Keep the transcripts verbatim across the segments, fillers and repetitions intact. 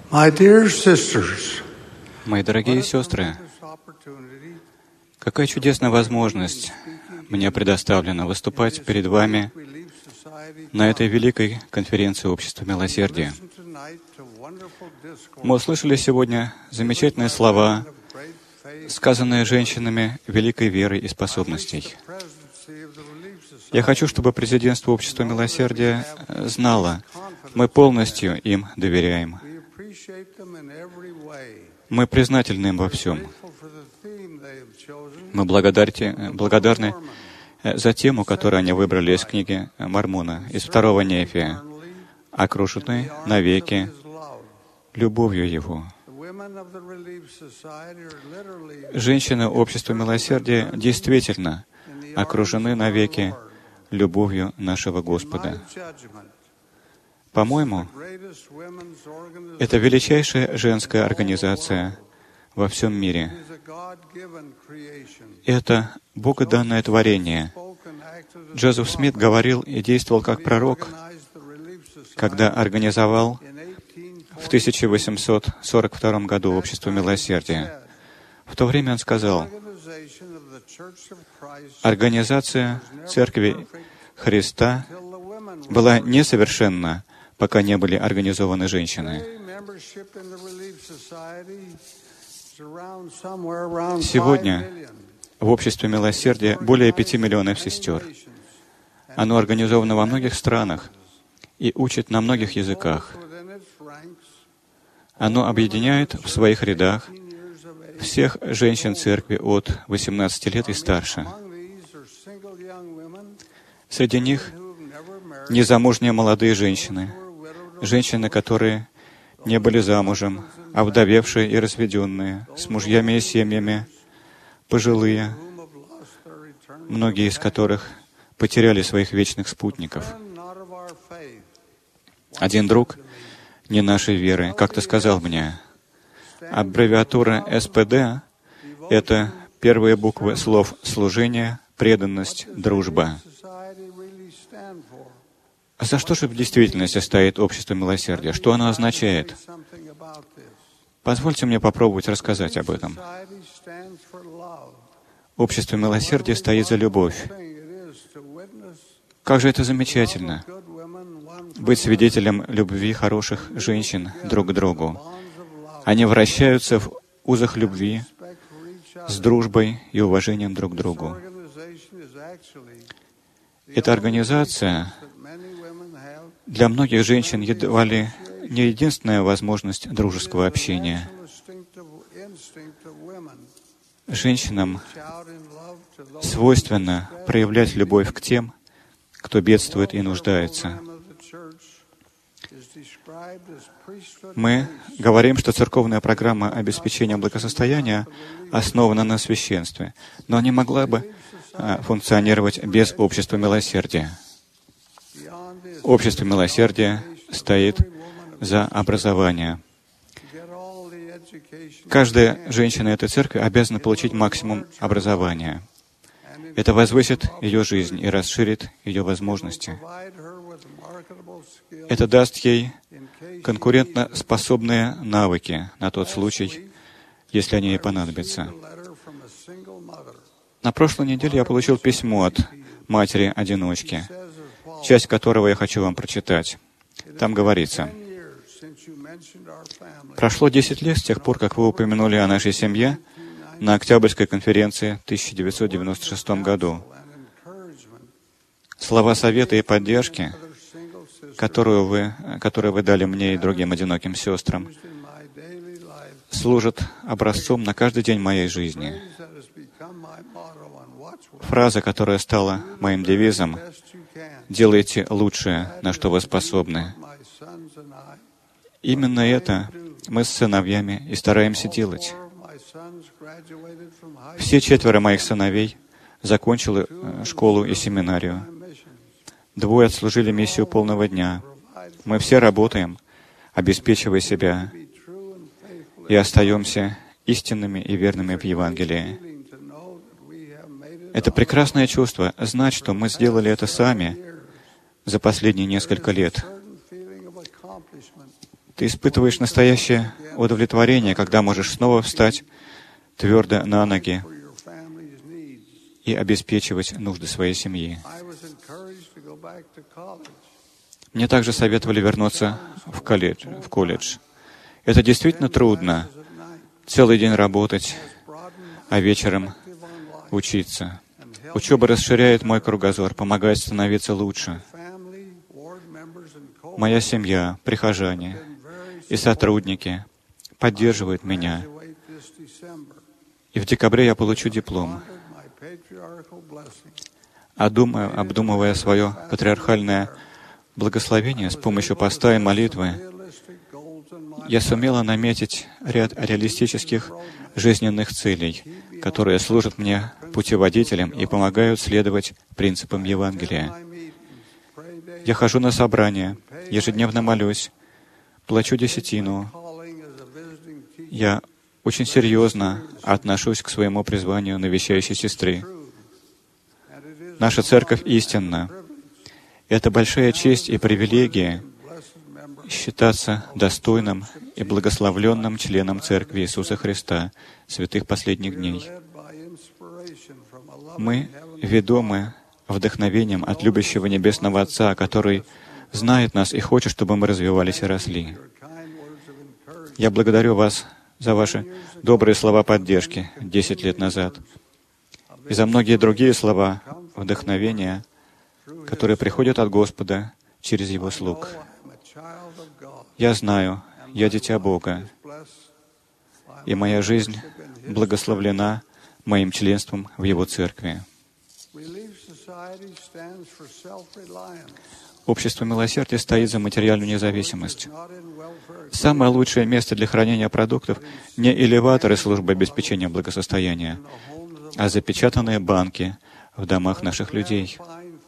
My dear sisters, Мои дорогие сестры, какая чудесная возможность мне предоставлена выступать перед вами на этой великой конференции Общества Милосердия. Мы услышали сегодня замечательные слова, сказанные женщинами великой веры и способностей. Я хочу, чтобы президентство Общества Милосердия знало, мы полностью им доверяем. Мы признательны им во всем. Мы благодарны, благодарны за тему, которую они выбрали из книги Мормона, из второго Нефия, окружены навеки любовью Его. Женщины Общества Милосердия действительно окружены навеки любовью нашего Господа. По-моему, это величайшая женская организация во всем мире. Это богоданное творение. Джозеф Смит говорил и действовал как пророк, когда организовал в тысяча восемьсот сорок втором году Общество Милосердия. В то время он сказал, организация Церкви Христа была несовершенна, пока не были организованы женщины. Сегодня в Обществе Милосердия более пяти миллионов сестер. Оно организовано во многих странах и учит на многих языках. Оно объединяет в своих рядах всех женщин церкви от восемнадцати лет и старше. Среди них незамужние молодые женщины, женщины, которые не были замужем, овдовевшие и разведенные, с мужьями и семьями, пожилые, многие из которых потеряли своих вечных спутников. Один друг не нашей веры как-то сказал мне, аббревиатура эс пэ дэ — это первые буквы слов служение, преданность, дружба. А за что же в действительности стоит Общество Милосердия? Что оно означает? Позвольте мне попробовать рассказать об этом. Общество Милосердия стоит за любовь. Как же это замечательно! Быть свидетелем любви хороших женщин друг к другу. Они вращаются в узах любви, с дружбой и уважением друг к другу. Эта организация для многих женщин едва ли не единственная возможность дружеского общения. Женщинам свойственно проявлять любовь к тем, кто бедствует и нуждается. Мы говорим, что церковная программа обеспечения благосостояния основана на священстве, но не могла бы а, функционировать без Общества Милосердия. Общество Милосердия стоит за образование. Каждая женщина этой церкви обязана получить максимум образования. Это возвысит ее жизнь и расширит ее возможности. Это даст ей конкурентоспособные навыки на тот случай, если они ей понадобятся. На прошлой неделе я получил письмо от матери-одиночки, часть которого я хочу вам прочитать. Там говорится: «Прошло десять лет с тех пор, как вы упомянули о нашей семье на Октябрьской конференции в тысяча девятьсот девяносто шестом году. Слова совета и поддержки, которую вы, которые вы дали мне и другим одиноким сестрам, служат образцом на каждый день моей жизни. Фраза, которая стала моим девизом: «Делайте лучшее, на что вы способны». Именно это мы с сыновьями и стараемся делать. Все четверо моих сыновей закончили школу и семинарию. Двое отслужили миссию полного дня. Мы все работаем, обеспечивая себя, и остаемся истинными и верными в Евангелии. Это прекрасное чувство — знать, что мы сделали это сами за последние несколько лет. Ты испытываешь настоящее удовлетворение, когда можешь снова встать твердо на ноги и обеспечивать нужды своей семьи. Мне также советовали вернуться в колледж. В колледж. Это действительно трудно. Целый день работать, а вечером учиться. Учеба расширяет мой кругозор, помогает становиться лучше. Моя семья, прихожане и сотрудники поддерживают меня. И в декабре я получу диплом. Обдумывая, обдумывая свое патриархальное благословение с помощью поста и молитвы, я сумела наметить ряд реалистических жизненных целей, которые служат мне путеводителем и помогают следовать принципам Евангелия. Я хожу на собрания, ежедневно молюсь, плачу десятину. Я очень серьезно отношусь к своему призванию навещающей сестры. Наша церковь истинна. Это большая честь и привилегия считаться достойным и благословленным членом Церкви Иисуса Христа, святых последних дней. Мы ведомы вдохновением от любящего Небесного Отца, который знает нас и хочет, чтобы мы развивались и росли. Я благодарю вас за ваши добрые слова поддержки десять лет назад и за многие другие слова вдохновения, которые приходят от Господа через Его слуг. Я знаю, я дитя Бога, и моя жизнь благословлена моим членством в Его церкви. Общество милосердия стоит за материальную независимость. Самое лучшее место для хранения продуктов не элеваторы службы обеспечения благосостояния, а запечатанные банки в домах наших людей.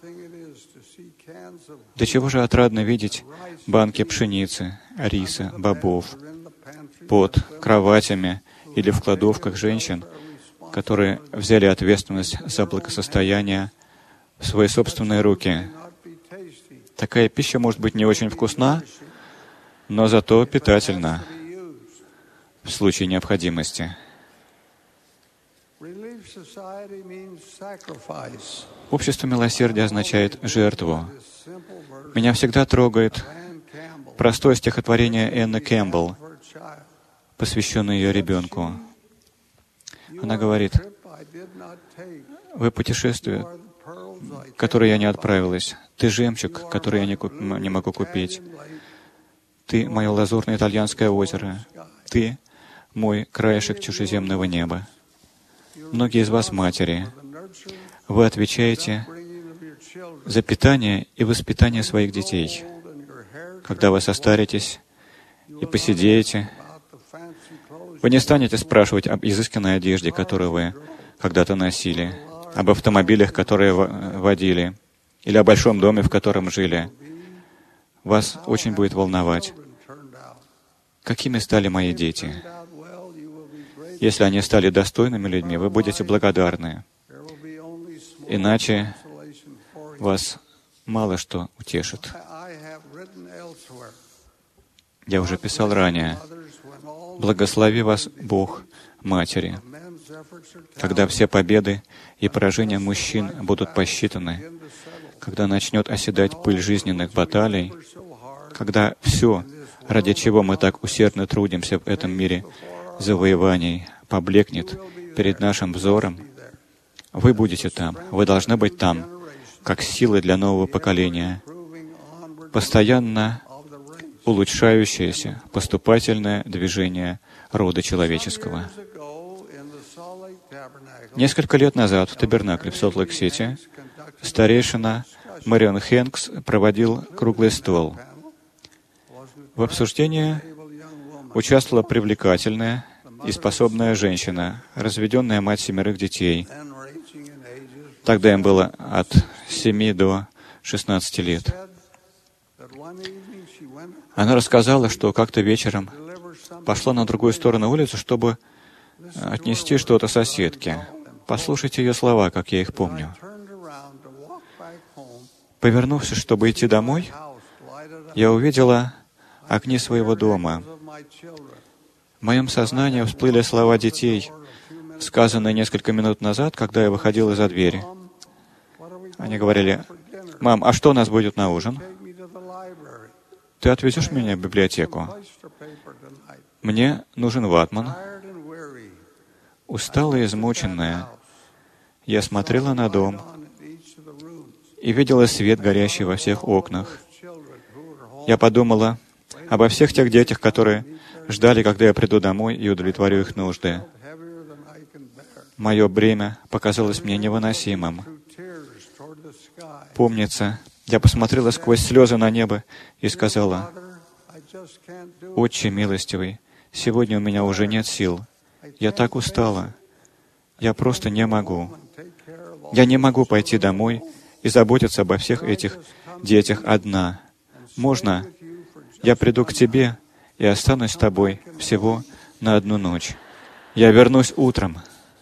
До чего же отрадно видеть банки пшеницы, риса, бобов под кроватями или в кладовках женщин, которые взяли ответственность за благосостояние в свои собственные руки. Такая пища может быть не очень вкусна, но зато питательна в случае необходимости. Общество милосердия означает жертву. Меня всегда трогает простое стихотворение Энны Кэмпбелл, посвященное ее ребенку. Она говорит: «Вы путешествие, в которое я не отправилась. Ты жемчуг, который я не, куп... не могу купить. Ты мое лазурное итальянское озеро. Ты мой краешек чужеземного неба. Многие из вас матери. Вы отвечаете за питание и воспитание своих детей. Когда вы состаритесь и посидеете, вы не станете спрашивать об изысканной одежде, которую вы когда-то носили, об автомобилях, которые водили, или о большом доме, в котором жили. Вас очень будет волновать, какими стали мои дети. Если они стали достойными людьми, вы будете благодарны. Иначе вас мало что утешит. Я уже писал ранее. Благослови вас Бог, матери, когда все победы и поражения мужчин будут посчитаны, когда начнет оседать пыль жизненных баталий, когда все, ради чего мы так усердно трудимся в этом мире завоеваний, поблекнет перед нашим взором, вы будете там, вы должны быть там, как силы для нового поколения, постоянно улучшающееся поступательное движение рода человеческого. Несколько лет назад в табернакле в Солт-Лейк-Сити старейшина Мэрион Хэнкс проводил круглый стол. В обсуждении участвовала привлекательная и способная женщина, разведенная мать семерых детей. Тогда им было от семи до шестнадцати лет. Она рассказала, что как-то вечером пошла на другую сторону улицы, чтобы отнести что-то соседке. Послушайте ее слова, как я их помню. Повернувшись, чтобы идти домой, я увидела окне своего дома. В моем сознании всплыли слова детей, сказанные несколько минут назад, когда я выходил из-за двери. Они говорили: «Мам, а что у нас будет на ужин? Ты отвезешь меня в библиотеку? Мне нужен ватман». Усталая и измученная, я смотрела на дом и видела свет, горящий во всех окнах. Я подумала обо всех тех детях, которые ждали, когда я приду домой и удовлетворю их нужды. Мое бремя показалось мне невыносимым. Помнится, я посмотрела сквозь слезы на небо и сказала: «Отче милостивый, сегодня у меня уже нет сил. Я так устала. Я просто не могу. Я не могу пойти домой и заботиться обо всех этих детях одна. Можно я приду к Тебе и останусь с Тобой всего на одну ночь? Я вернусь утром».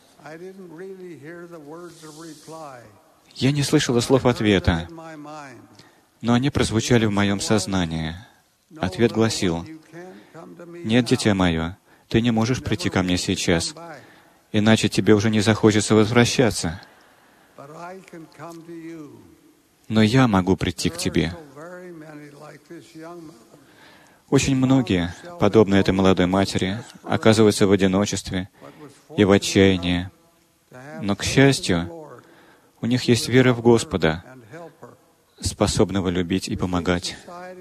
Я не слышала слов ответа, но они прозвучали в моем сознании. Ответ гласил: «Нет, дитя мое, ты не можешь прийти ко мне сейчас, иначе тебе уже не захочется возвращаться. Но я могу прийти к тебе». Очень многие, подобно этой молодой матери, оказываются в одиночестве и в отчаянии. Но, к счастью, у них есть вера в Господа, способного любить и помогать.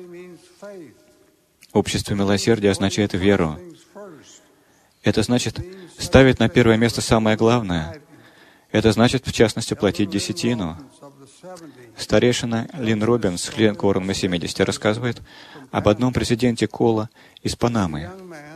Общество милосердия означает веру. Это значит ставить на первое место самое главное. Это значит, в частности, платить десятину. Старейшина Лин Робинс, член Кворума семидесяти, рассказывает об одном президенте Кола из Панамы.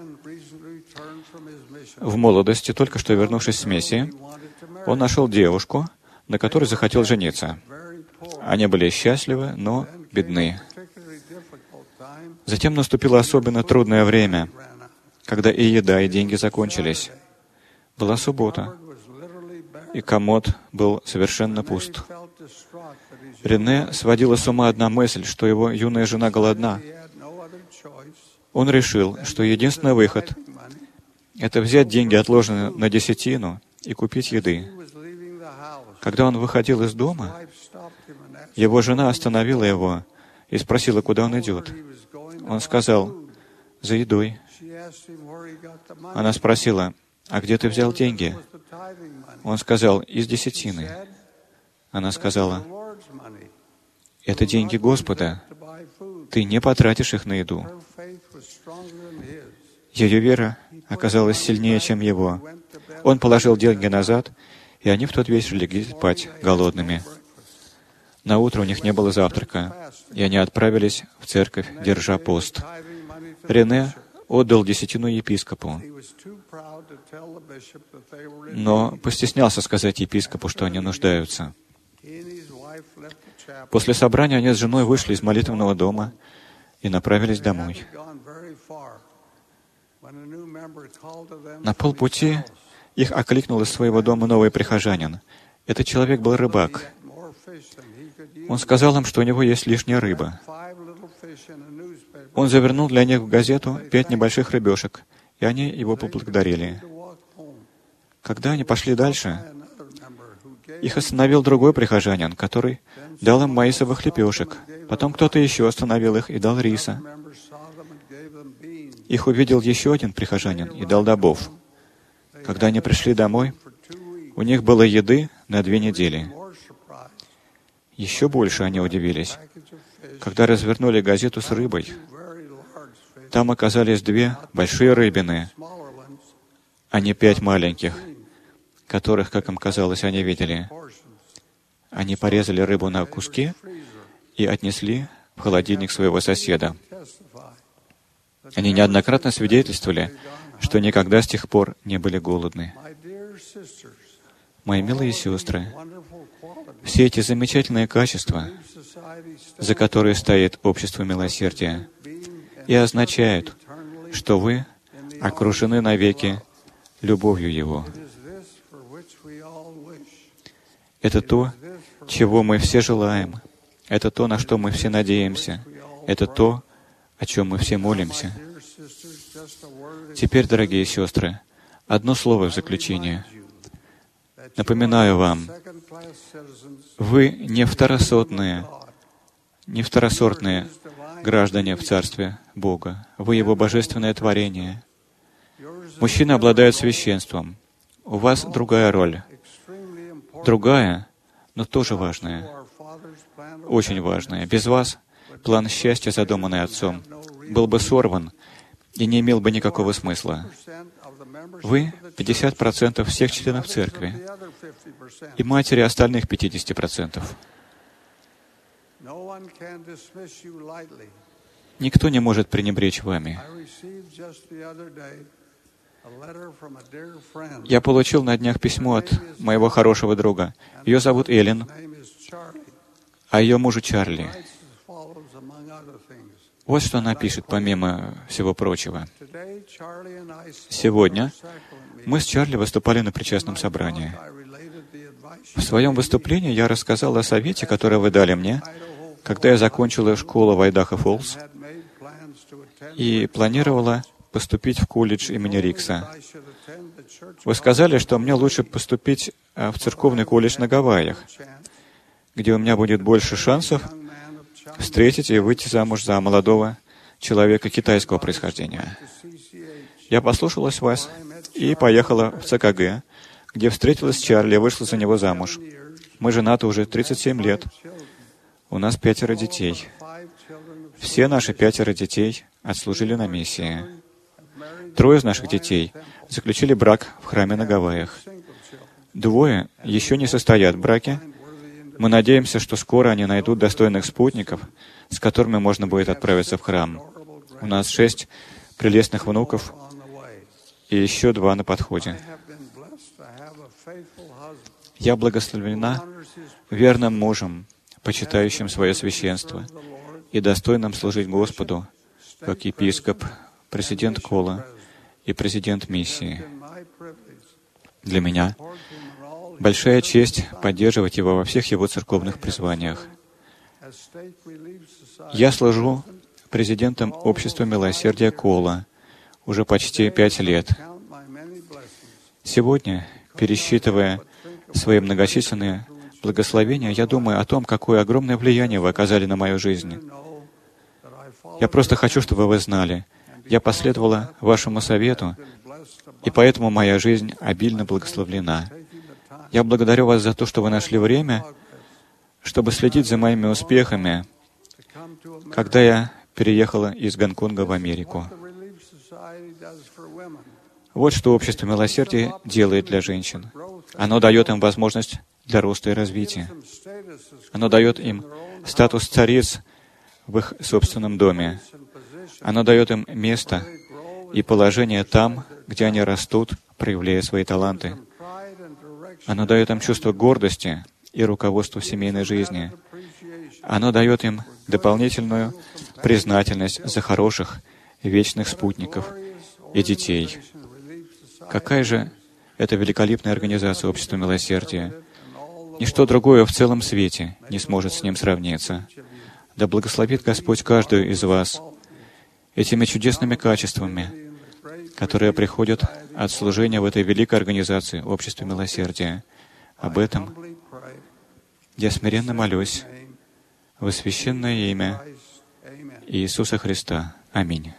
В молодости, только что вернувшись с миссии, он нашел девушку, на которой захотел жениться. Они были счастливы, но бедны. Затем наступило особенно трудное время, когда и еда, и деньги закончились. Была суббота, и комод был совершенно пуст. Рене сводила с ума одна мысль, что его юная жена голодна. Он решил, что единственный выход — это взять деньги, отложенные на десятину, и купить еды. Когда он выходил из дома, его жена остановила его и спросила, куда он идет. Он сказал: «За едой». Она спросила: «А где ты взял деньги?» Он сказал: «Из десятины». Она сказала: «Это деньги Господа. Ты не потратишь их на еду». Ее вера оказалась сильнее, чем его. Он положил деньги назад, и они в тот вечер легли спать голодными. На утро у них не было завтрака, и они отправились в церковь, держа пост. Рене отдал десятину епископу, но постеснялся сказать епископу, что они нуждаются. После собрания они с женой вышли из молитвенного дома и направились домой. На полпути их окликнул из своего дома новый прихожанин. Этот человек был рыбак. Он сказал им, что у него есть лишняя рыба. Он завернул для них в газету пять небольших рыбешек, и они его поблагодарили. Когда они пошли дальше, их остановил другой прихожанин, который дал им маисовых лепешек. Потом кто-то еще остановил их и дал риса. Их увидел еще один прихожанин и дал добов. Когда они пришли домой, у них было еды на две недели. Еще больше они удивились, когда развернули газету с рыбой. Там оказались две большие рыбины, а не пять маленьких, которых, как им казалось, они видели. Они порезали рыбу на куски и отнесли в холодильник своего соседа. Они неоднократно свидетельствовали, что никогда с тех пор не были голодны. Мои милые сестры, все эти замечательные качества, за которые стоит общество милосердия, и означают, что вы окружены навеки любовью Его. Это то, чего мы все желаем. Это то, на что мы все надеемся. Это то, о чем мы все молимся. Теперь, дорогие сестры, одно слово в заключение. Напоминаю вам, вы не второсортные, не второсортные граждане в Царстве Бога. Вы Его божественное творение. Мужчины обладают священством. У вас другая роль. Другая, но тоже важная. Очень важная. Без вас план счастья, задуманный Отцом, был бы сорван и не имел бы никакого смысла. Вы — пятьдесят процентов всех членов Церкви и матери остальных пятьдесят процентов. Никто не может пренебречь вами. Я получил на днях письмо от моего хорошего друга. Ее зовут Эллен, а ее мужа Чарли. Вот что она пишет, помимо всего прочего. Сегодня мы с Чарли выступали на причастном собрании. В своем выступлении я рассказал о совете, который вы дали мне, когда я закончила школу в Айдахо-Фоллс и планировала поступить в колледж имени Рикса. Вы сказали, что мне лучше поступить в церковный колледж на Гавайях, где у меня будет больше шансов встретить и выйти замуж за молодого человека китайского происхождения. Я послушалась вас и поехала в ЦКГ, где встретилась с Чарли и вышла за него замуж. Мы женаты уже тридцать семь лет. У нас пятеро детей. Все наши пятеро детей отслужили на миссии. Трое из наших детей заключили брак в храме на Гавайях. Двое еще не состоят в браке. Мы надеемся, что скоро они найдут достойных спутников, с которыми можно будет отправиться в храм. У нас шесть прелестных внуков и еще два на подходе. Я благословена верным мужем, почитающим свое священство и достойным служить Господу, как епископ, президент Кола и президент миссии. Для меня большая честь поддерживать его во всех его церковных призваниях. Я служу президентом Общества Милосердия Кола уже почти пять лет. Сегодня, пересчитывая свои многочисленные благословения, я думаю о том, какое огромное влияние вы оказали на мою жизнь. Я просто хочу, чтобы вы знали, я последовала вашему совету, и поэтому моя жизнь обильно благословлена. Я благодарю вас за то, что вы нашли время, чтобы следить за моими успехами, когда я переехала из Гонконга в Америку. Вот что Общество Милосердия делает для женщин. Оно дает им возможность для роста и развития. Оно дает им статус цариц в их собственном доме. Оно дает им место и положение там, где они растут, проявляя свои таланты. Оно дает им чувство гордости и руководство в семейной жизни. Оно дает им дополнительную признательность за хороших, вечных спутников и детей. Какая же это великолепная организация Общества Милосердия! Ничто другое в целом свете не сможет с ним сравниться. Да благословит Господь каждую из вас этими чудесными качествами, которые приходят от служения в этой великой организации Общества Милосердия. Об этом я смиренно молюсь во священное имя Иисуса Христа. Аминь.